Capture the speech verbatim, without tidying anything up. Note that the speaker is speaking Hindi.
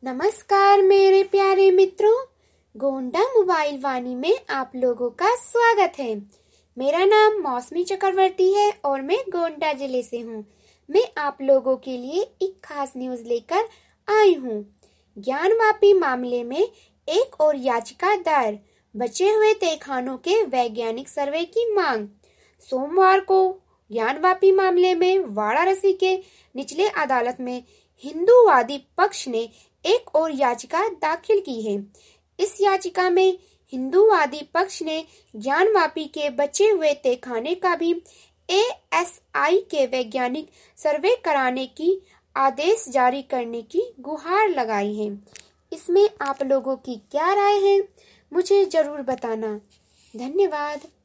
नमस्कार मेरे प्यारे मित्रों, गोंडा मोबाइल वाणी में आप लोगों का स्वागत है। मेरा नाम मौसमी चक्रवर्ती है और मैं गोंडा जिले से हूँ। मैं आप लोगों के लिए एक खास न्यूज लेकर आई हूँ। ज्ञानवापी मामले में एक और याचिका दायर, बचे हुए तहखानों के वैज्ञानिक सर्वे की मांग। सोमवार को ज्ञानवापी मामले में वाराणसी के निचले अदालत में हिंदूवादी पक्ष ने एक और याचिका दाखिल की है। इस याचिका में हिंदूवादी पक्ष ने ज्ञानवापी के बचे हुए तहखाने का भी ए एस आई के वैज्ञानिक सर्वे कराने की आदेश जारी करने की गुहार लगाई है। इसमें आप लोगों की क्या राय है, मुझे जरूर बताना। धन्यवाद।